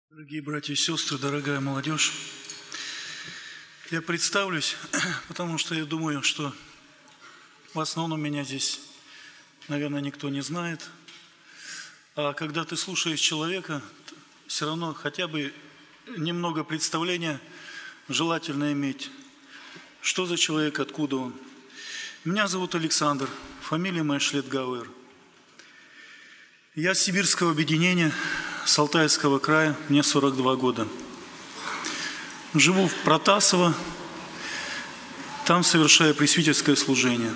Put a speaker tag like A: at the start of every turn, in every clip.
A: Дорогие братья и сестры, дорогая молодежь, я представлюсь, потому что я думаю, что в основном меня здесь, наверное, никто не знает. А когда ты слушаешь человека, все равно хотя бы немного представления желательно иметь. Что за человек, откуда он? Меня зовут Александр, фамилия моя Шлетгауэр. Я с Сибирского объединения, с Алтайского края, мне 42 года. Живу в Протасово, там совершаю пресвитерское служение.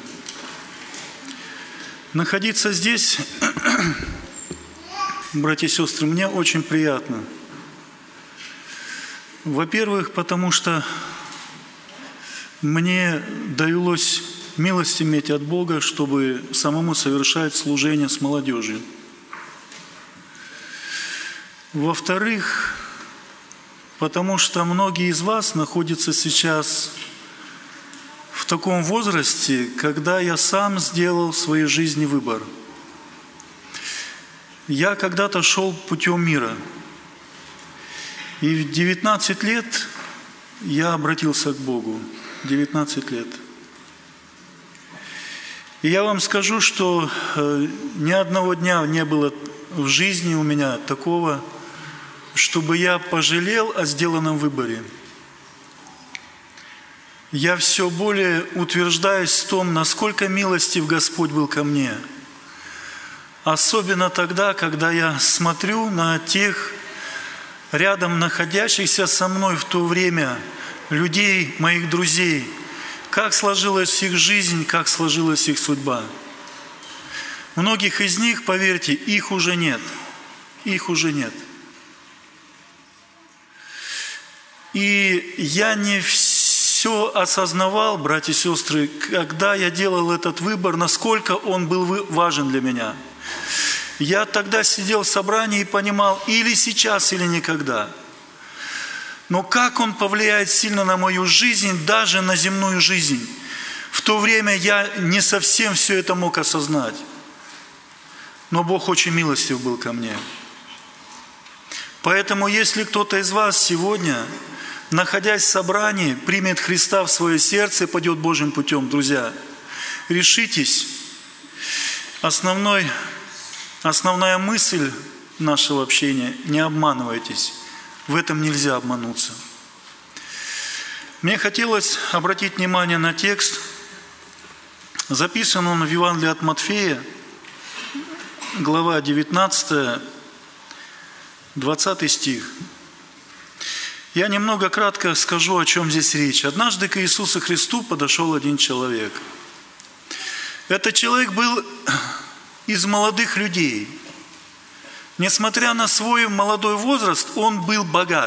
A: Находиться здесь, братья и сестры, мне очень приятно. Во-первых, потому что мне довелось милость иметь от Бога, чтобы самому совершать служение с молодежью. Во-вторых, потому что многие из вас находятся сейчас в таком возрасте, когда я сам сделал в своей жизни выбор. Я когда-то шел путем мира. И в 19 лет я обратился к Богу. 19 лет. И я вам скажу, что ни одного дня не было в жизни у меня такого, чтобы я пожалел о сделанном выборе. Я все более утверждаюсь в том, насколько милостив Господь был ко мне. Особенно тогда, когда я смотрю на тех рядом находящихся со мной в то время людей, моих друзей, как сложилась их жизнь, как сложилась их судьба. Многих из них, поверьте, их уже нет. Их уже нет. И я не все осознавал, братья и сестры, когда я делал этот выбор, насколько он был важен для меня. Я тогда сидел в собрании и понимал, или сейчас, или никогда. Но как он повлияет сильно на мою жизнь, даже на земную жизнь. В то время я не совсем все это мог осознать. Но Бог очень милостив был ко мне. Поэтому, если кто-то из вас сегодня, находясь в собрании, примет Христа в свое сердце и пойдет Божьим путем, друзья, решитесь. Основная мысль нашего общения – не обманывайтесь. В этом нельзя обмануться. Мне хотелось обратить внимание на текст. Записан он в Евангелии от Матфея, глава 19, 20 стих. Я немного кратко скажу, о чем здесь речь. Однажды к Иисусу Христу подошел один человек. Этот человек был из молодых людей. Несмотря на свой молодой возраст, он был богат.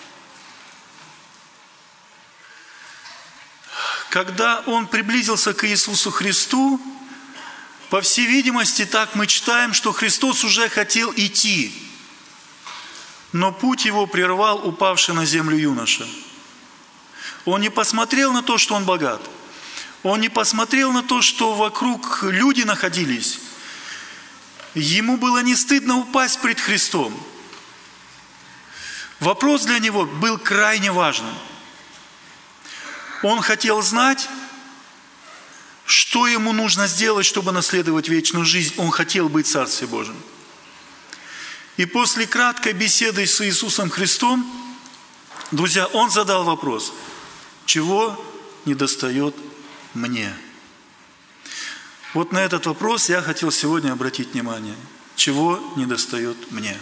A: Когда он приблизился к Иисусу Христу, по всей видимости, так мы читаем, что Христос уже хотел идти. Но путь его прервал упавший на землю юноша. Он не посмотрел на то, что он богат. Он не посмотрел на то, что вокруг люди находились. Ему было не стыдно упасть пред Христом. Вопрос для него был крайне важным. Он хотел знать, что ему нужно сделать, чтобы наследовать вечную жизнь. Он хотел быть в Царстве Божьем. И после краткой беседы с Иисусом Христом, друзья, он задал вопрос: чего недостает мне? Вот на этот вопрос я хотел сегодня обратить внимание. Чего недостает мне?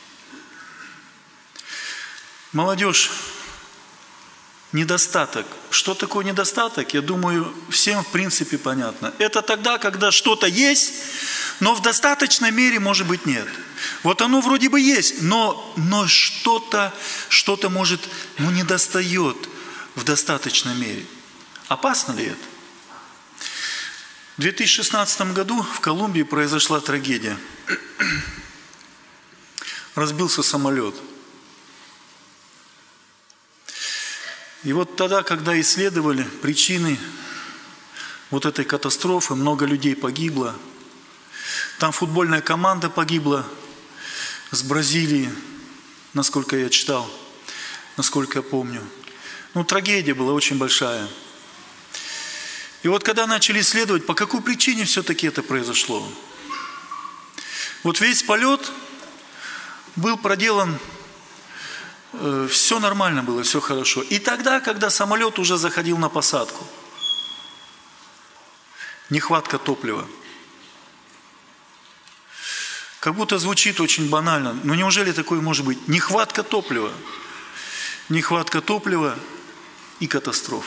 A: Молодежь, недостаток. Что такое недостаток? Я думаю, всем в принципе понятно. Это тогда, когда что-то есть, но в достаточной мере, может быть, нет. Вот оно вроде бы есть, но что-то может, недостает в достаточной мере. Опасно ли это? В 2016 году в Колумбии произошла трагедия. Разбился самолет. И вот тогда, когда исследовали причины вот этой катастрофы, много людей погибло. Там футбольная команда погибла с Бразилии. насколько я читал, насколько я помню. Трагедия была очень большая. И вот когда начали исследовать, по какой причине все-таки это произошло. Вот весь полет был проделан, все нормально было, все хорошо. И тогда, когда самолет уже заходил на посадку, нехватка топлива. Как будто звучит очень банально, но неужели такое может быть? Нехватка топлива. Нехватка топлива и катастрофа.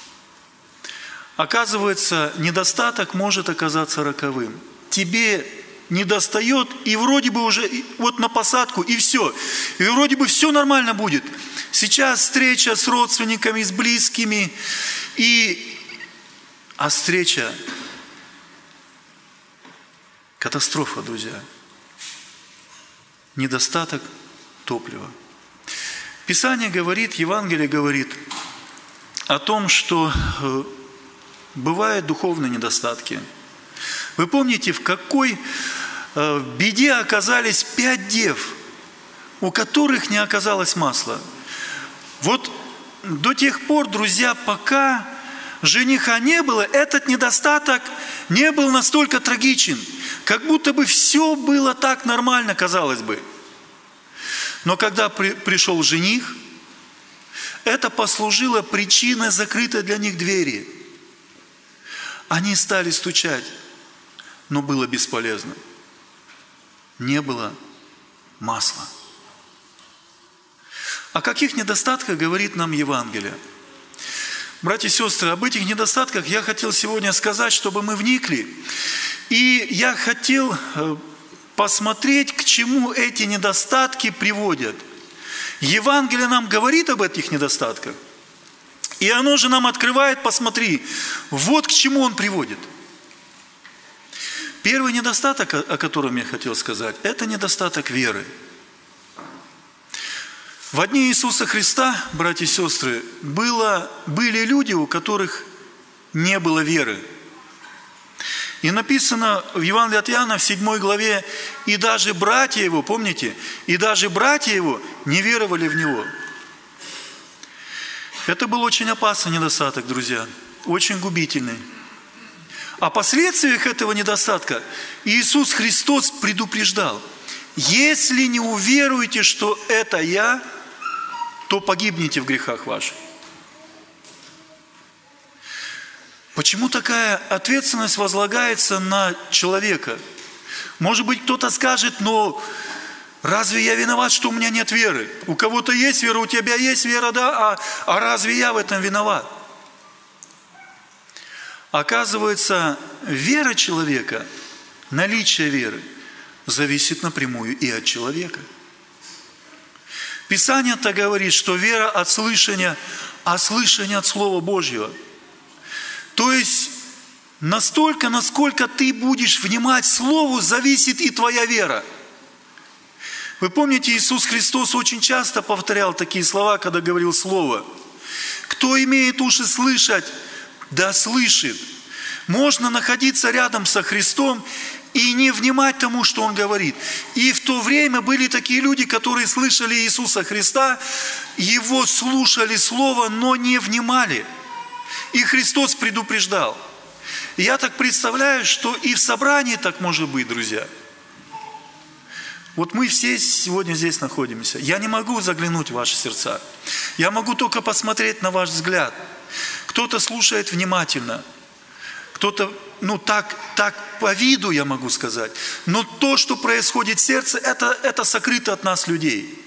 A: Оказывается, недостаток может оказаться роковым. Тебе недостает, и вроде бы уже вот на посадку, и все. И вроде бы все нормально будет. Сейчас встреча с родственниками, с близкими, а встреча – катастрофа, друзья. Недостаток топлива. Писание говорит, Евангелие говорит о том, что бывают духовные недостатки. Вы помните, в какой беде оказались 5 дев, у которых не оказалось масла? Вот до тех пор, друзья, пока жениха не было, этот недостаток не был настолько трагичен. Как будто бы все было так нормально, казалось бы. Но когда пришел жених, это послужило причиной закрытой для них двери. Они стали стучать, но было бесполезно. Не было масла. О каких недостатках говорит нам Евангелие? Братья и сестры, об этих недостатках я хотел сегодня сказать, чтобы мы вникли. И я хотел посмотреть, к чему эти недостатки приводят. Евангелие нам говорит об этих недостатках. И оно же нам открывает, посмотри, вот к чему он приводит. Первый недостаток, о котором я хотел сказать, это недостаток веры. В дни Иисуса Христа, братья и сестры, были люди, у которых не было веры. И написано в Евангелии от Иоанна в 7 главе, и даже братья его, помните, и даже братья его не веровали в Него. Это был очень опасный недостаток, друзья, очень губительный. О последствиях этого недостатка Иисус Христос предупреждал: если не уверуете, что это я, то погибнете в грехах ваших. Почему такая ответственность возлагается на человека? Может быть, кто-то скажет: но разве я виноват, что у меня нет веры? У кого-то есть вера, у тебя есть вера, да? А разве я в этом виноват? Оказывается, вера человека, наличие веры, зависит напрямую и от человека. Писание-то говорит, что вера от слышания, а слышание от Слова Божьего. То есть, настолько, насколько ты будешь внимать Слову, зависит и твоя вера. Вы помните, Иисус Христос очень часто повторял такие слова, когда говорил Слово. Кто имеет уши слышать, да слышит. Можно находиться рядом со Христом и не внимать тому, что Он говорит. И в то время были такие люди, которые слышали Иисуса Христа, Его слушали Слово, но не внимали. И Христос предупреждал. Я так представляю, что и в собрании так может быть, друзья. Вот мы все сегодня здесь находимся. Я не могу заглянуть в ваши сердца. Я могу только посмотреть на ваш взгляд. Кто-то слушает внимательно, кто-то, так по виду я могу сказать. Но то, что происходит в сердце, это сокрыто от нас, людей.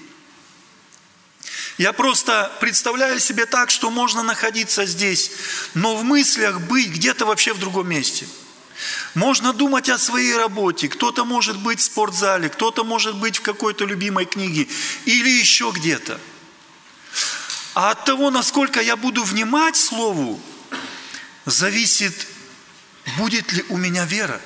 A: Я просто представляю себе так, что можно находиться здесь, но в мыслях быть где-то вообще в другом месте. Можно думать о своей работе, кто-то может быть в спортзале, кто-то может быть в какой-то любимой книге или еще где-то. А от того, насколько я буду внимать Слову, зависит, будет ли у меня вера.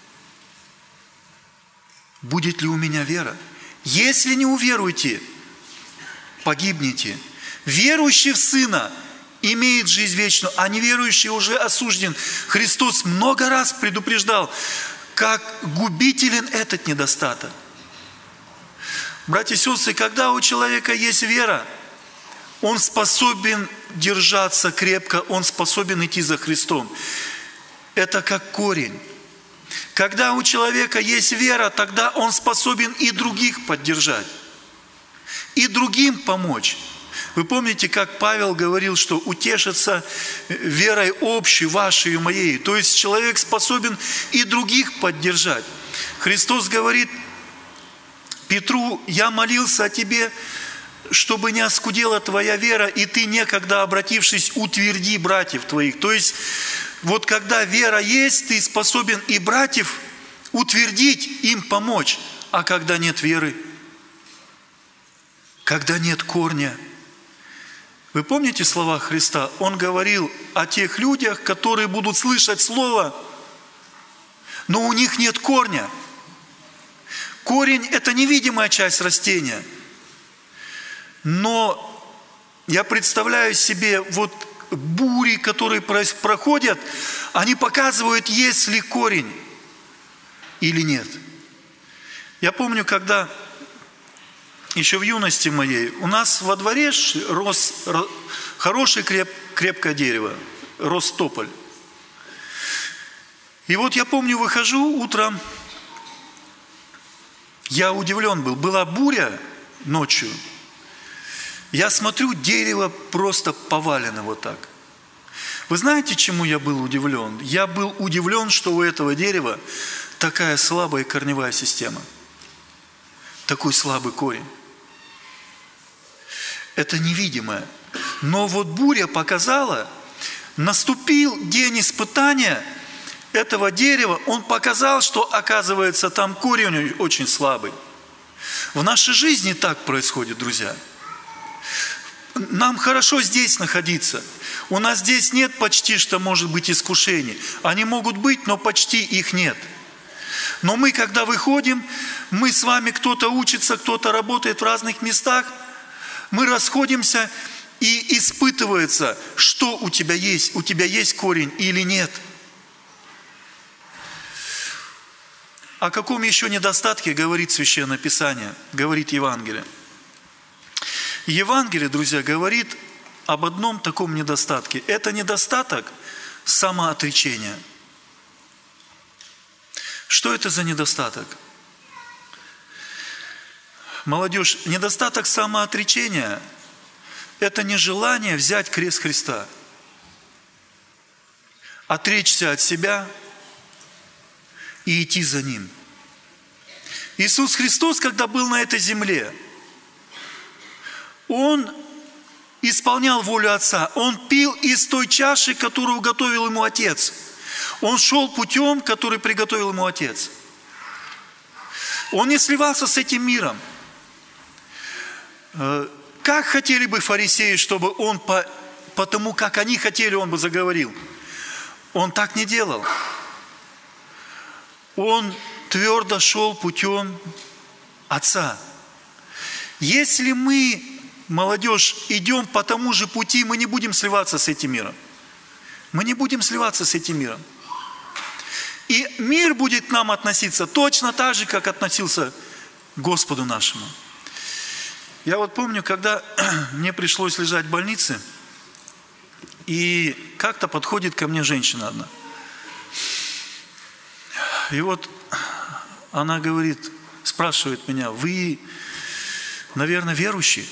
A: Будет ли у меня вера? Если не уверуете, погибнете. Верующий в Сына имеет жизнь вечную, а неверующий уже осужден. Христос много раз предупреждал, как губителен этот недостаток. Братья и сестры, когда у человека есть вера, он способен держаться крепко, он способен идти за Христом. Это как корень. Когда у человека есть вера, тогда он способен и других поддержать, и другим помочь. Вы помните, как Павел говорил, что утешится верой общей, вашей и моей. То есть человек способен и других поддержать. Христос говорит Петру: я молился о тебе, чтобы не оскудела твоя вера, и ты, некогда обратившись, утверди братьев твоих. То есть, вот когда вера есть, ты способен и братьев утвердить, им помочь. А когда нет веры, когда нет корня. Вы помните слова Христа? Он говорил о тех людях, которые будут слышать Слово, но у них нет корня. Корень – это невидимая часть растения. Но я представляю себе, вот бури, которые проходят, они показывают, есть ли корень или нет. Я помню, когда еще в юности моей у нас во дворе рос хорошее крепкое дерево, рос тополь. И вот я помню, выхожу утром, я удивлен был, была буря ночью. Я смотрю, дерево просто повалено вот так. Вы знаете, чему я был удивлен? Я был удивлен, что у этого дерева такая слабая корневая система. Такой слабый корень. Это невидимое. Но вот буря показала, наступил день испытания этого дерева, он показал, что, оказывается, там корень очень слабый. В нашей жизни так происходит, друзья. Нам хорошо здесь находиться. У нас здесь нет почти что, может быть, искушений. Они могут быть, но почти их нет. Но мы, когда выходим, мы с вами, кто-то учится, кто-то работает в разных местах, мы расходимся, и испытывается, что у тебя есть корень или нет. О каком еще недостатке говорит Священное Писание, говорит Евангелие? Евангелие, друзья, говорит об одном таком недостатке. Это недостаток самоотречения. Что это за недостаток? Молодежь, недостаток самоотречения – это нежелание взять крест Христа, отречься от себя и идти за Ним. Иисус Христос, когда был на этой земле, Он исполнял волю Отца. Он пил из той чаши, которую уготовил Ему Отец. Он шел путем, который приготовил Ему Отец. Он не сливался с этим миром. Как хотели бы фарисеи, чтобы Он по тому, как они хотели, Он бы заговорил? Он так не делал. Он твердо шел путем Отца. Если мы, молодежь, идем по тому же пути, мы не будем сливаться с этим миром. Мы не будем сливаться с этим миром. И мир будет к нам относиться точно так же, как относился к Господу нашему. Я вот помню, когда мне пришлось лежать в больнице, и как-то подходит ко мне женщина одна. И вот она говорит, спрашивает меня: вы, наверное, верующий?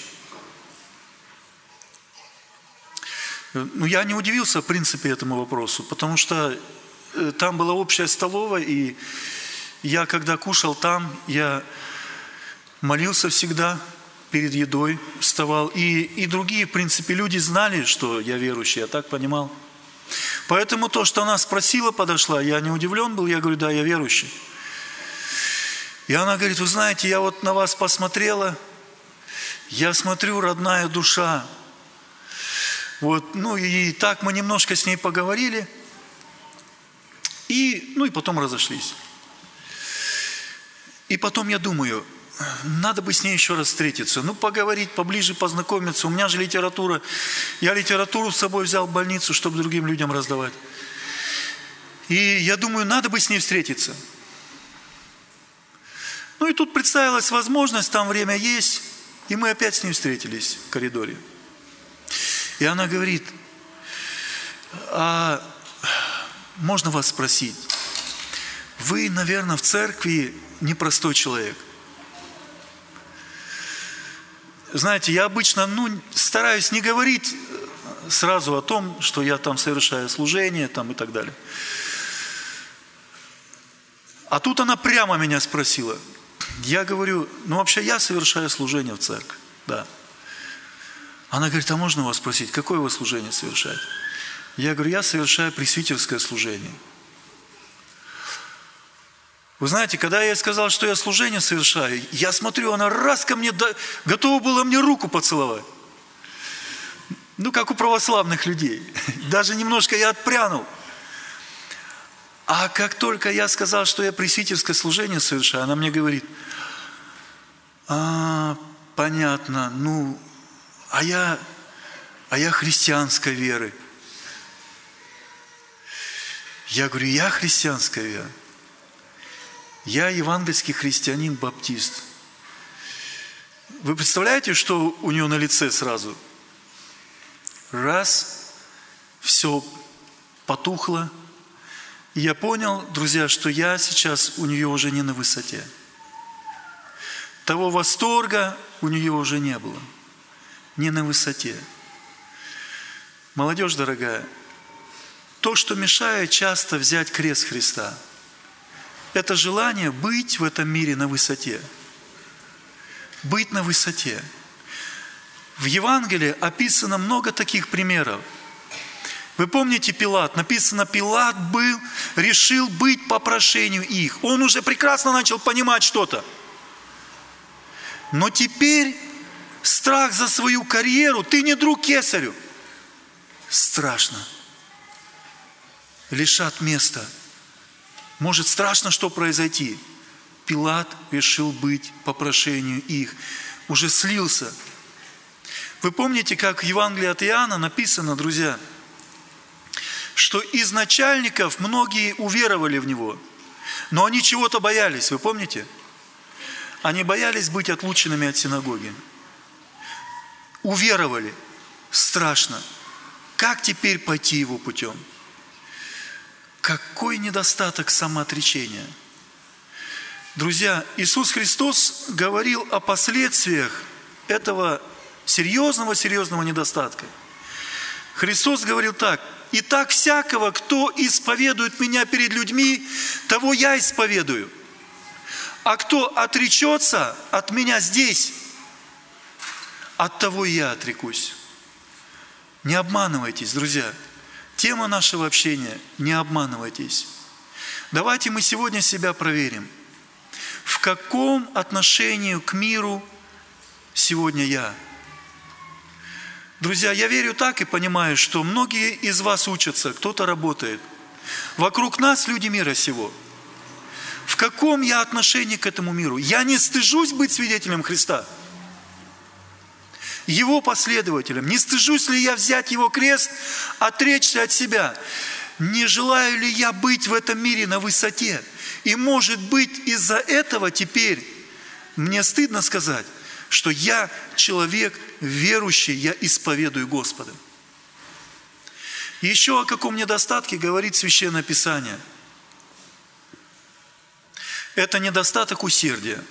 A: Ну, я не удивился, в принципе, этому вопросу, потому что там была общая столовая, и я, когда кушал там, я молился всегда перед едой, вставал. И другие, в принципе, люди знали, что я верующий, я так понимал. Поэтому то, что она спросила, подошла, я не удивлен был, я говорю: да, я верующий. И она говорит: вы знаете, я вот на вас посмотрела, я смотрю, родная душа. Вот, ну и так мы немножко с ней поговорили, и потом разошлись. И потом я думаю, надо бы с ней еще раз встретиться, поговорить, поближе познакомиться. У меня же литература. Я литературу с собой взял в больницу, чтобы другим людям раздавать. И я думаю, надо бы с ней встретиться. Ну и тут представилась возможность, там время есть, и мы опять с ней встретились в коридоре. И она говорит: а можно вас спросить, вы, наверное, в церкви непростой человек. Знаете, я обычно стараюсь не говорить сразу о том, что я там совершаю служение там, и так далее. А тут она прямо меня спросила. Я говорю: вообще я совершаю служение в церкви. Да. Она говорит: а можно вас спросить, какое вы служение совершаете? Я говорю: я совершаю пресвитерское служение. Вы знаете, когда я ей сказал, что я служение совершаю, я смотрю, она раз ко мне, готова была мне руку поцеловать. Как у православных людей. Даже немножко я отпрянул. А как только я сказал, что я пресвитерское служение совершаю, она мне говорит: понятно, а я христианской веры. Я говорю: я христианской веры. Я евангельский христианин-баптист. Вы представляете, что у нее на лице сразу? Раз, все потухло. И я понял, друзья, что я сейчас у нее уже не на высоте. Того восторга у нее уже не было. Не на высоте. Молодежь дорогая, то, что мешает часто взять крест Христа, это желание быть в этом мире на высоте. Быть на высоте. В Евангелии описано много таких примеров. Вы помните Пилат? Написано, Пилат решил быть по прошению их. Он уже прекрасно начал понимать что-то. Но теперь страх за свою карьеру, ты не друг кесарю. Страшно. Лишат места. Может, страшно, что произойти. Пилат решил быть по прошению их. Уже слился. Вы помните, как в Евангелии от Иоанна написано, друзья, что из начальников многие уверовали в Него, но они чего-то боялись, вы помните? Они боялись быть отлученными от синагоги. Уверовали. Страшно. Как теперь пойти Его путем? Какой недостаток самоотречения? Друзья, Иисус Христос говорил о последствиях этого серьезного недостатка. Христос говорил так: «Итак, всякого, кто исповедует Меня перед людьми, того Я исповедую. А кто отречется от Меня здесь, от того и Я отрекусь». Не обманывайтесь, друзья. Тема нашего общения – не обманывайтесь. Давайте мы сегодня себя проверим. В каком отношении к миру сегодня я? Друзья, я верю так и понимаю, что многие из вас учатся, кто-то работает. Вокруг нас люди мира сего. В каком я отношении к этому миру? Я не стыжусь быть свидетелем Христа, Его последователем. Не стыжусь ли я взять Его крест, отречься от себя? Не желаю ли я быть в этом мире на высоте? И может быть из-за этого теперь мне стыдно сказать, что я человек верующий, я исповедую Господа. И еще о каком недостатке говорит Священное Писание. Это недостаток усердия.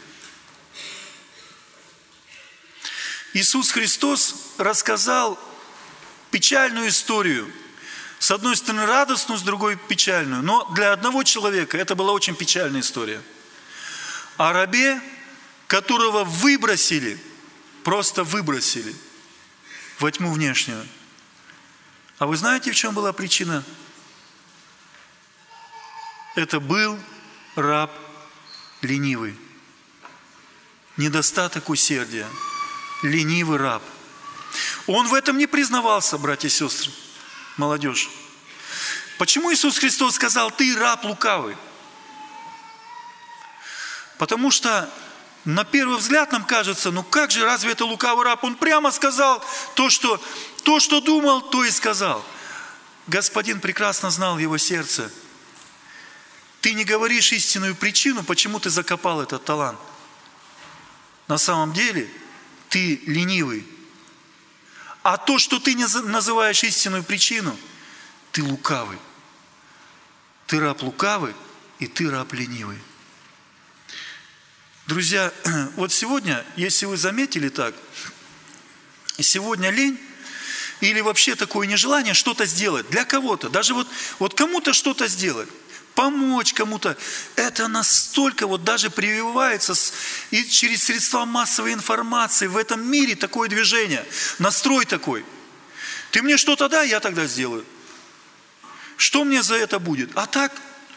A: Иисус Христос рассказал печальную историю. С одной стороны радостную, с другой печальную. Но для одного человека это была очень печальная история. О рабе, которого просто выбросили во тьму внешнюю. А вы знаете, в чем была причина? Это был раб ленивый. Недостаток усердия. Ленивый раб. Он в этом не признавался, братья и сестры, молодежь. Почему Иисус Христос сказал: ты раб лукавый? Потому что на первый взгляд нам кажется, как же, разве это лукавый раб? Он прямо сказал то, что думал, то и сказал. Господин прекрасно знал его сердце. Ты не говоришь истинную причину, почему ты закопал этот талант. на самом деле ты ленивый. А то, что ты не называешь истинную причину, ты лукавый. Ты раб лукавый, и ты раб ленивый. Друзья, вот сегодня, если вы заметили так, сегодня лень или вообще такое нежелание что-то сделать для кого-то, даже вот кому-то что-то сделать, помочь кому-то, это настолько вот даже прививается и через средства массовой информации в этом мире такое движение, настрой такой. Ты мне что-то дай, я тогда сделаю. Что мне за это будет? А так,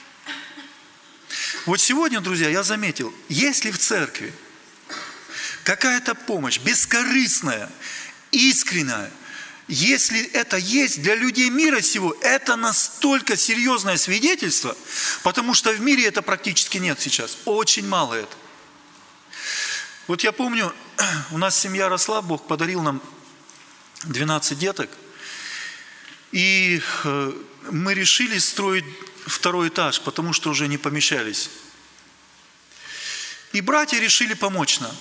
A: вот сегодня, друзья, я заметил, если в церкви какая-то помощь бескорыстная, искренняя, если это есть для людей мира сего, это настолько серьезное свидетельство, потому что в мире это практически нет сейчас. Очень мало это. Вот я помню, у нас семья росла, Бог подарил нам 12 деток, и мы решили строить второй этаж, потому что уже не помещались. И братья решили помочь нам.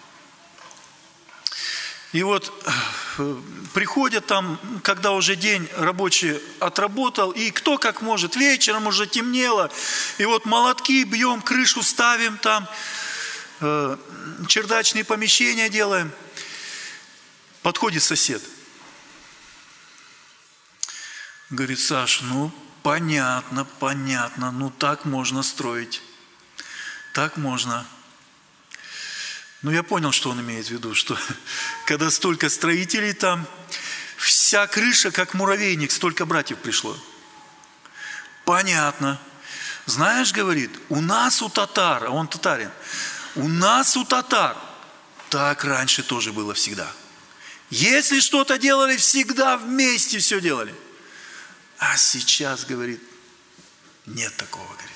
A: И вот приходят там, когда уже день рабочий отработал, и кто как может, вечером уже темнело, и вот молотки бьем, крышу ставим там, чердачные помещения делаем. Подходит сосед. Говорит: Саш, ну понятно, ну так можно строить, так можно. Ну, я понял, что он имеет в виду, что когда столько строителей там, вся крыша, как муравейник, столько братьев пришло. Понятно. Знаешь, говорит, у нас у татар, а он татарин, у нас у татар так раньше тоже было всегда. Если что-то делали, всегда вместе все делали. А сейчас, говорит, нет такого, говорит.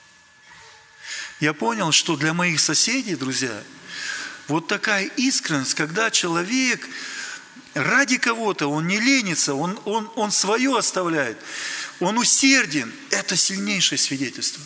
A: Я понял, что для моих соседей, друзья, вот такая искренность, когда человек ради кого-то, он не ленится, он свое оставляет, он усерден, это сильнейшее свидетельство.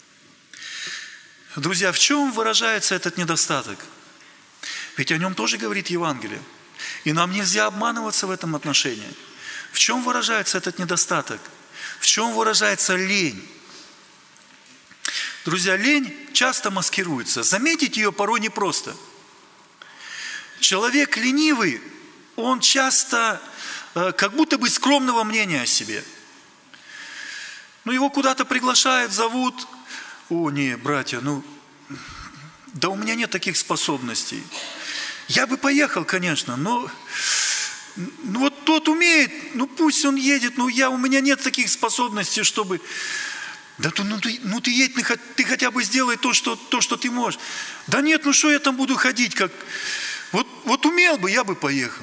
A: Друзья, в чем выражается этот недостаток? Ведь о нем тоже говорит Евангелие. И нам нельзя обманываться в этом отношении. В чем выражается этот недостаток? В чем выражается лень? Друзья, лень часто маскируется. Заметить ее порой непросто. Человек ленивый, он часто как будто бы скромного мнения о себе. Ну, его куда-то приглашают, зовут. О, не, братья, да у меня нет таких способностей. Я бы поехал, конечно, но вот тот умеет, пусть он едет, у меня нет таких способностей, чтобы... Да ты едь, ты хотя бы сделай то, что ты можешь. Да нет, что я там буду ходить, как... Вот умел бы, я бы поехал.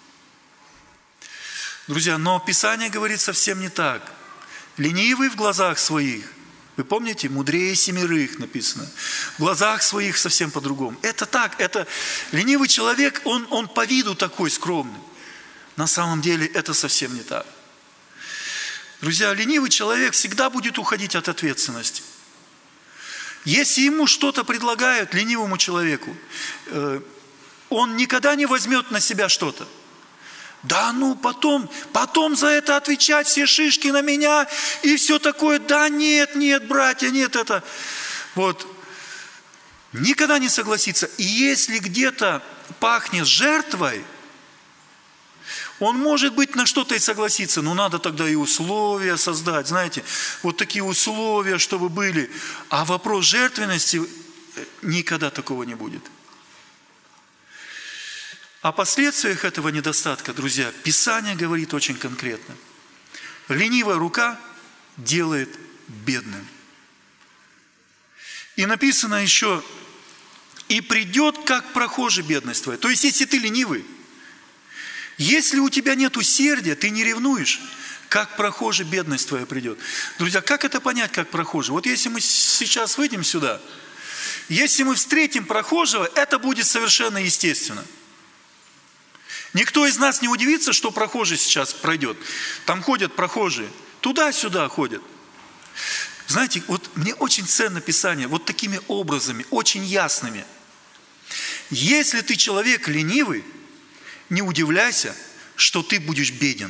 A: Друзья, но Писание говорит совсем не так. Ленивый в глазах своих, вы помните, мудрее семерых написано. В глазах своих совсем по-другому. Это так, это ленивый человек, он по виду такой скромный. На самом деле это совсем не так. Друзья, ленивый человек всегда будет уходить от ответственности. Если ему что-то предлагают, ленивому человеку, он никогда не возьмет на себя что-то. Да потом за это отвечать, все шишки на меня и все такое. Да нет, братья, нет это. Вот. Никогда не согласится. И если где-то пахнет жертвой, он может быть на что-то и согласиться, но надо тогда и условия создать, знаете, вот такие условия, чтобы были. А вопрос жертвенности, никогда такого не будет. О последствиях этого недостатка, друзья, Писание говорит очень конкретно. Ленивая рука делает бедным. И написано еще, и придет, как прохожий, бедность твоя. То есть, если ты ленивый, если у тебя нет усердия, ты не ревнуешь, как прохожий, бедность твоя придет. Друзья, как это понять, как прохожий? Вот если мы сейчас выйдем сюда, если мы встретим прохожего, это будет совершенно естественно. Никто из нас не удивится, что прохожий сейчас пройдет. Там ходят прохожие, туда-сюда ходят. Знаете, вот мне очень ценно Писание вот такими образами, очень ясными. Если ты человек ленивый, не удивляйся, что ты будешь беден.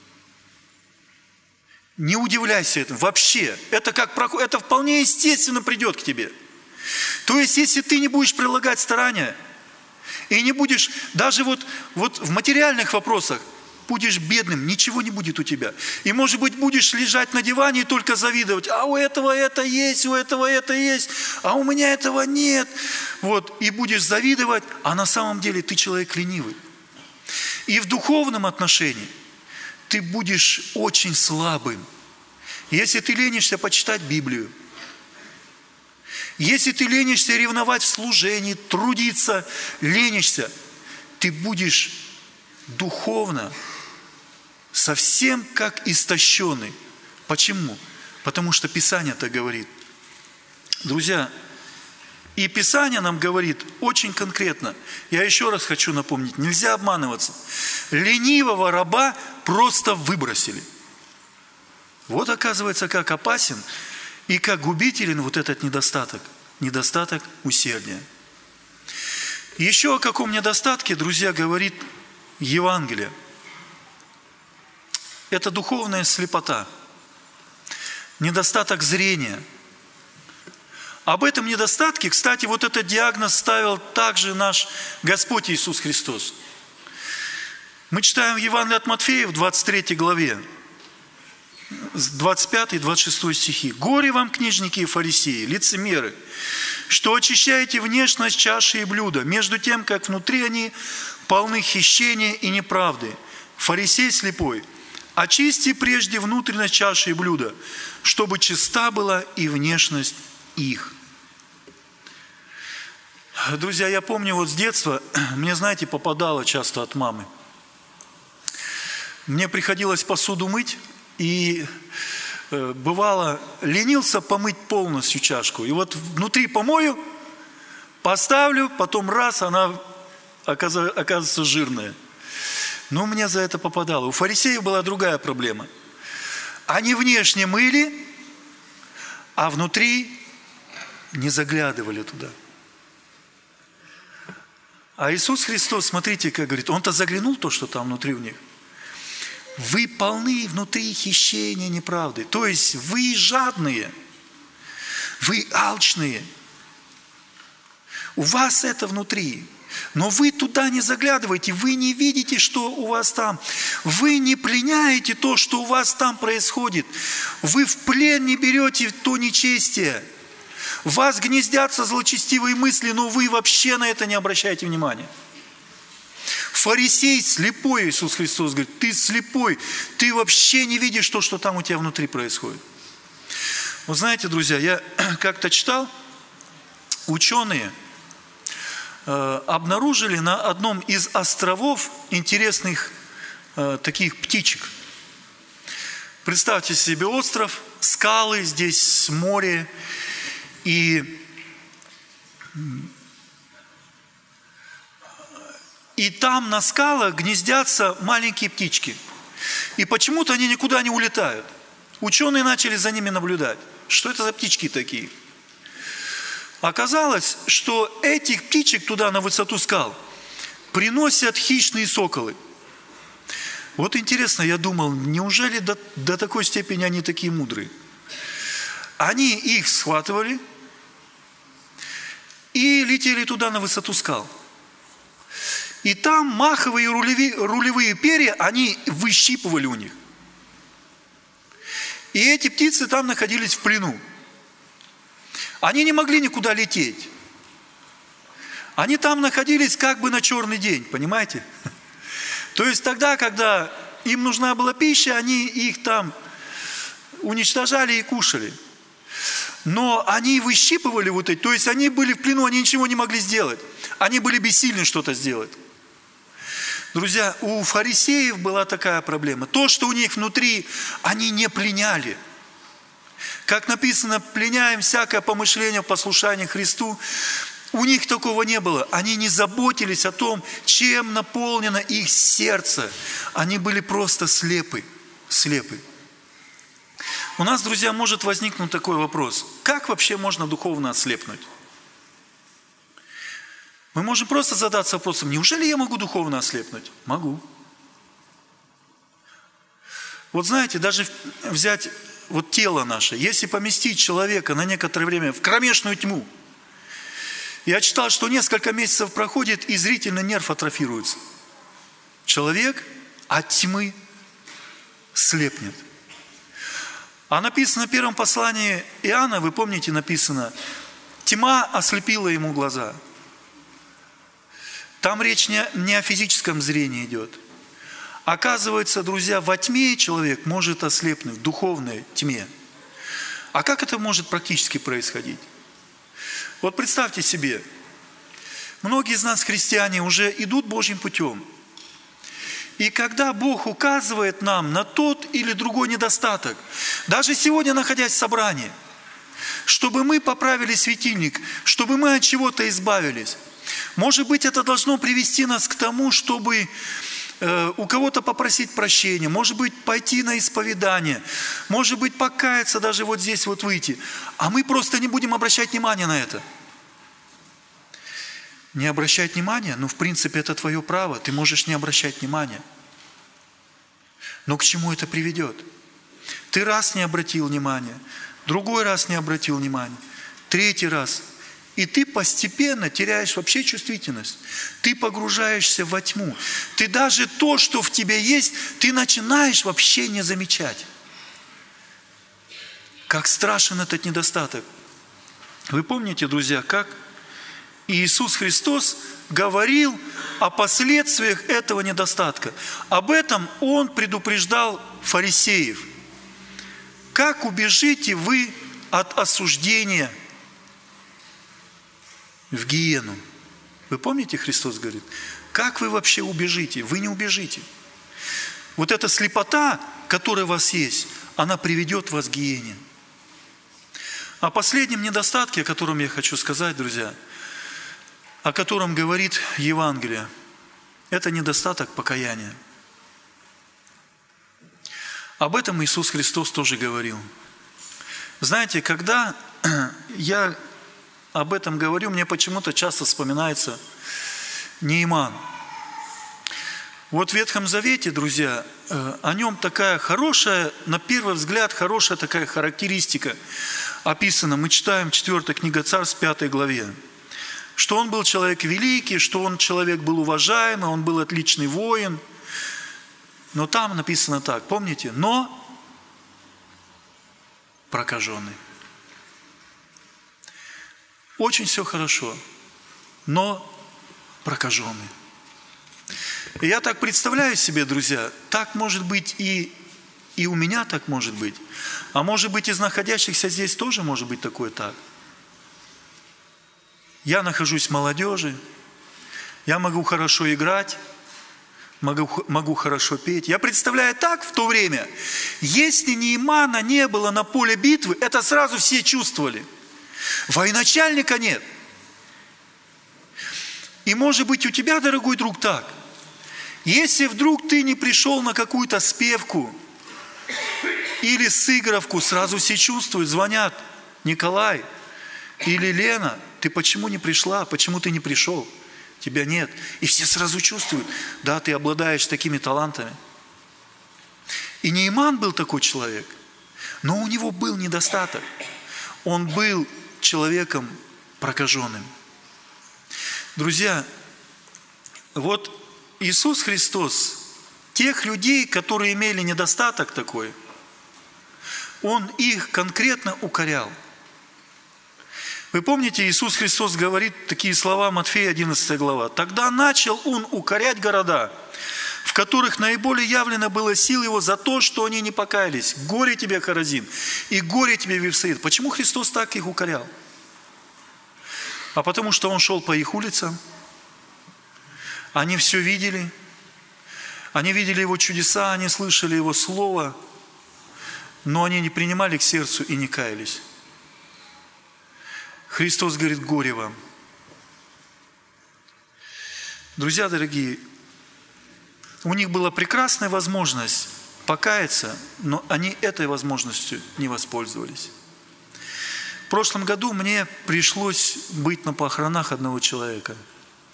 A: Не удивляйся этому вообще. Это вполне естественно придет к тебе. То есть, если ты не будешь прилагать старания, и не будешь, даже вот в материальных вопросах, будешь бедным, ничего не будет у тебя. И, может быть, будешь лежать на диване и только завидовать. А у этого это есть, у этого это есть, а у меня этого нет. И будешь завидовать, а на самом деле ты человек ленивый. И в духовном отношении ты будешь очень слабым. Если ты ленишься почитать Библию, если ты ленишься ревновать в служении, трудиться, ленишься, ты будешь духовно совсем как истощенный. Почему? Потому что Писание так говорит. Друзья, и Писание нам говорит очень конкретно. Я еще раз хочу напомнить, нельзя обманываться. Ленивого раба просто выбросили. Вот оказывается, как опасен и как губителен вот этот недостаток. Недостаток усердия. Еще о каком недостатке, друзья, говорит Евангелие. Это духовная слепота. Недостаток зрения. Об этом недостатке, кстати, вот этот диагноз ставил также наш Господь Иисус Христос. Мы читаем в Евангелии от Матфея в 23 главе, 25 и 26 стихи. «Горе вам, книжники и фарисеи, лицемеры, что очищаете внешность чаши и блюда, между тем, как внутри они полны хищения и неправды. Фарисей слепой, очисти прежде внутренность чаши и блюда, чтобы чиста была и внешность их». Друзья, я помню вот с детства, мне, знаете, попадало часто от мамы. Мне приходилось посуду мыть, и бывало, ленился помыть полностью чашку. И вот внутри помою, поставлю, потом раз, она оказывается жирная. Но мне за это попадало. У фарисеев была другая проблема. Они внешне мыли, а внутри не заглядывали туда. А Иисус Христос, смотрите, как говорит, Он-то заглянул то, что там внутри у них. Вы полны внутри хищения неправды. То есть вы жадные, вы алчные. У вас это внутри. Но вы туда не заглядываете, вы не видите, что у вас там. Вы не пленяете то, что у вас там происходит. Вы в плен не берете то нечестие. В вас гнездятся злочестивые мысли, но вы вообще на это не обращаете внимания. Фарисей слепой, Иисус Христос говорит, ты слепой, ты вообще не видишь то, что там у тебя внутри происходит. Вы знаете, друзья, я как-то читал, ученые обнаружили на одном из островов интересных таких птичек. Представьте себе остров, скалы, здесь море, и там на скалах гнездятся маленькие птички. И почему-то они никуда не улетают. Ученые начали за ними наблюдать. Что это за птички такие? Оказалось, что этих птичек туда, на высоту скал, приносят хищные соколы. Вот интересно, я думал, неужели до такой степени они такие мудрые? Они их схватывали и летели туда, на высоту скал. И там маховые рулевые перья, они выщипывали у них. И эти птицы там находились в плену. Они не могли никуда лететь. Они там находились как бы на черный день, понимаете? То есть тогда, когда им нужна была пища, они их там уничтожали и кушали. Но они выщипывали вот эти, то есть они были в плену, они ничего не могли сделать. Они были бессильны что-то сделать. Друзья, у фарисеев была такая проблема. То, что у них внутри, они не пленяли. Как написано, пленяем всякое помышление в послушании Христу. У них такого не было. Они не заботились о том, чем наполнено их сердце. Они были просто слепы. У нас, друзья, может возникнуть такой вопрос. Как вообще можно духовно ослепнуть? Мы можем просто задаться вопросом, неужели я могу духовно ослепнуть? Могу. Вот знаете, даже взять вот тело наше, если поместить человека на некоторое время в кромешную тьму, я читал, что несколько месяцев проходит, и зрительный нерв атрофируется. Человек от тьмы слепнет. А написано в первом послании Иоанна, вы помните, написано, тьма ослепила ему глаза. Там речь не о физическом зрении идет. Оказывается, друзья, во тьме человек может ослепнуть, в духовной тьме. А как это может практически происходить? Вот представьте себе, многие из нас, христиане, уже идут Божьим путем. И когда Бог указывает нам на тот или другой недостаток, даже сегодня, находясь в собрании, чтобы мы поправили светильник, чтобы мы от чего-то избавились, может быть, это должно привести нас к тому, чтобы у кого-то попросить прощения, может быть, пойти на исповедание, может быть, покаяться, даже вот здесь вот выйти. А мы просто не будем обращать внимания на это. Не обращать внимания? Ну, в принципе, это твое право. Ты можешь не обращать внимания. Но к чему это приведет? Ты раз не обратил внимания, другой раз не обратил внимания, третий раз. И ты постепенно теряешь вообще чувствительность. Ты погружаешься во тьму. Ты даже то, что в тебе есть, ты начинаешь вообще не замечать. Как страшен этот недостаток. Вы помните, друзья, как Иисус Христос говорил о последствиях этого недостатка. Об этом Он предупреждал фарисеев. Как убежите вы от осуждения в гиену? Вы помните, Христос говорит, как вы вообще убежите? Вы не убежите. Вот эта слепота, которая у вас есть, она приведет вас к гиене. О последнем недостатке, о котором я хочу сказать, друзья, о котором говорит Евангелие, это недостаток покаяния. Об этом Иисус Христос тоже говорил. Знаете, когда я об этом говорю, мне почему-то часто вспоминается Нееман. Вот в Ветхом Завете, друзья, о нем такая хорошая, на первый взгляд, хорошая такая характеристика описана. Мы читаем 4 книга Царств, 5 главе. Что он был человек великий, что он человек был уважаемый, он был отличный воин. Но там написано так, помните? Но прокаженный. Очень все хорошо, но прокаженный. И я так представляю себе, друзья, так может быть и у меня так может быть. А может быть, из находящихся здесь тоже может быть такое так. Я нахожусь в молодежи, я могу хорошо играть, могу хорошо петь. Я представляю так в то время, если Неемана не было на поле битвы, это сразу все чувствовали. Военачальника нет. И может быть у тебя, дорогой друг, так. Если вдруг ты не пришел на какую-то спевку или сыгровку, сразу все чувствуют, звонят: Николай или Лена, ты почему не пришла, почему ты не пришел? Тебя нет. И все сразу чувствуют, да, ты обладаешь такими талантами. И Нееман был такой человек, но у него был недостаток. Он был человеком прокаженным. Друзья, вот Иисус Христос, тех людей, которые имели недостаток такой, Он их конкретно укорял. Вы помните, Иисус Христос говорит такие слова, Матфея 11 глава. «Тогда начал Он укорять города, в которых наиболее явлено было сил Его за то, что они не покаялись. Горе тебе, Хоразин, и горе тебе, Вифсаид». Почему Христос так их укорял? А потому что Он шел по их улицам, они все видели, они видели Его чудеса, они слышали Его Слово, но они не принимали к сердцу и не каялись. Христос говорит: горе вам. Друзья дорогие, у них была прекрасная возможность покаяться, но они этой возможностью не воспользовались. В прошлом году мне пришлось быть на похоронах одного человека.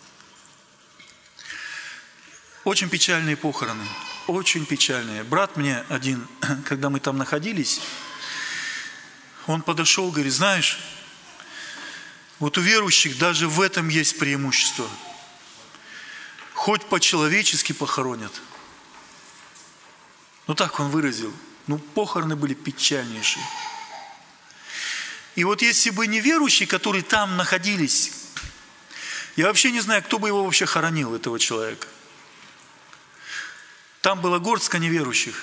A: Очень печальные похороны. Очень печальные. Брат мне один, когда мы там находились, он подошел, говорит, знаешь, вот у верующих даже в этом есть преимущество. Хоть по-человечески похоронят. Ну так он выразил. Ну похороны были печальнейшие. И вот если бы не верующие, которые там находились, я вообще не знаю, кто бы его вообще хоронил, этого человека. Там была горстка неверующих.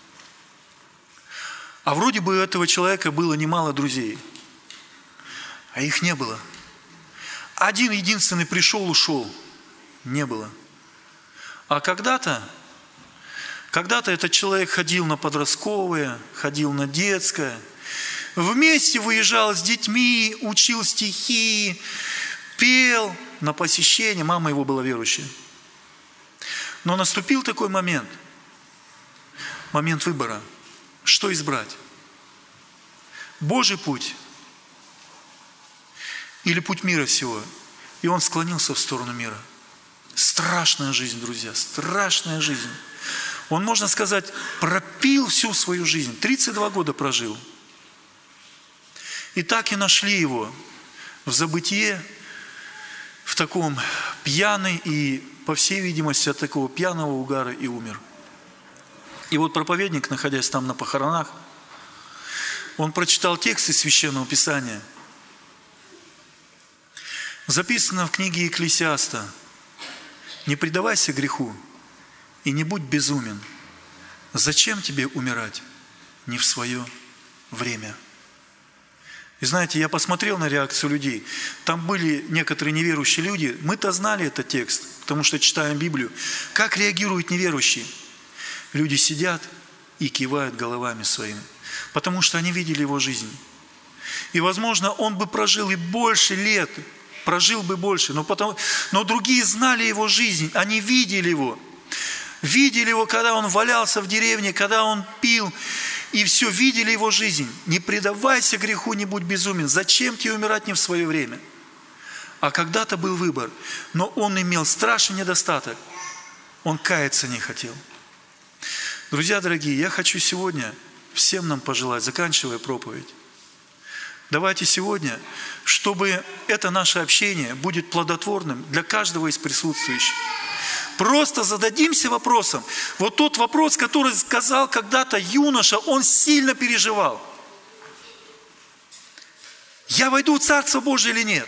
A: А вроде бы у этого человека было немало друзей. А их не было. Один единственный пришел, ушел. Не было. А когда-то этот человек ходил на подростковое, ходил на детское, вместе выезжал с детьми, учил стихи, пел на посещение. Мама его была верующая. Но наступил такой момент выбора. Что избрать? Божий путь или путь мира всего? И он склонился в сторону мира. Страшная жизнь, друзья, страшная жизнь. Он, можно сказать, пропил всю свою жизнь. 32 года прожил. И так и нашли его в забытие, в таком пьяный и, по всей видимости, от такого пьяного угара и умер. И вот проповедник, находясь там на похоронах, он прочитал текст из Священного Писания. Записано в книге Екклесиаста: «Не предавайся греху и не будь безумен. Зачем тебе умирать не в свое время?» И знаете, я посмотрел на реакцию людей. Там были некоторые неверующие люди. Мы-то знали этот текст, потому что читаем Библию. Как реагируют неверующие? Люди сидят и кивают головами своими, потому что они видели его жизнь. И, возможно, он бы прожил и больше лет, прожил бы больше, но другие знали его жизнь, они видели его. Видели его, когда он валялся в деревне, когда он пил, и все, видели его жизнь. Не предавайся греху, не будь безумен. Зачем тебе умирать не в свое время? А когда-то был выбор, но он имел страшный недостаток. Он каяться не хотел. Друзья дорогие, я хочу сегодня всем нам пожелать, заканчивая проповедь, давайте сегодня, чтобы это наше общение будет плодотворным для каждого из присутствующих. Просто зададимся вопросом. Вот тот вопрос, который сказал когда-то юноша, он сильно переживал. Я войду в Царство Божие или нет?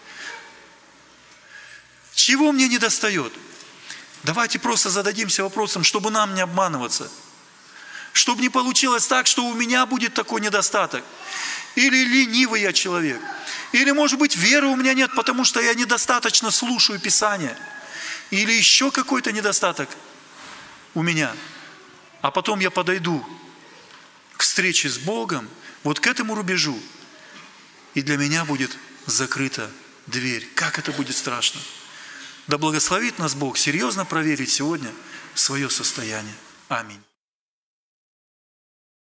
A: Чего мне недостает? Давайте просто зададимся вопросом, чтобы нам не обманываться. Чтобы не получилось так, что у меня будет такой недостаток. Или ленивый я человек. Или, может быть, веры у меня нет, потому что я недостаточно слушаю Писание. Или еще какой-то недостаток у меня. А потом я подойду к встрече с Богом, вот к этому рубежу, и для меня будет закрыта дверь. Как это будет страшно. Да благословит нас Бог серьезно проверить сегодня свое состояние. Аминь.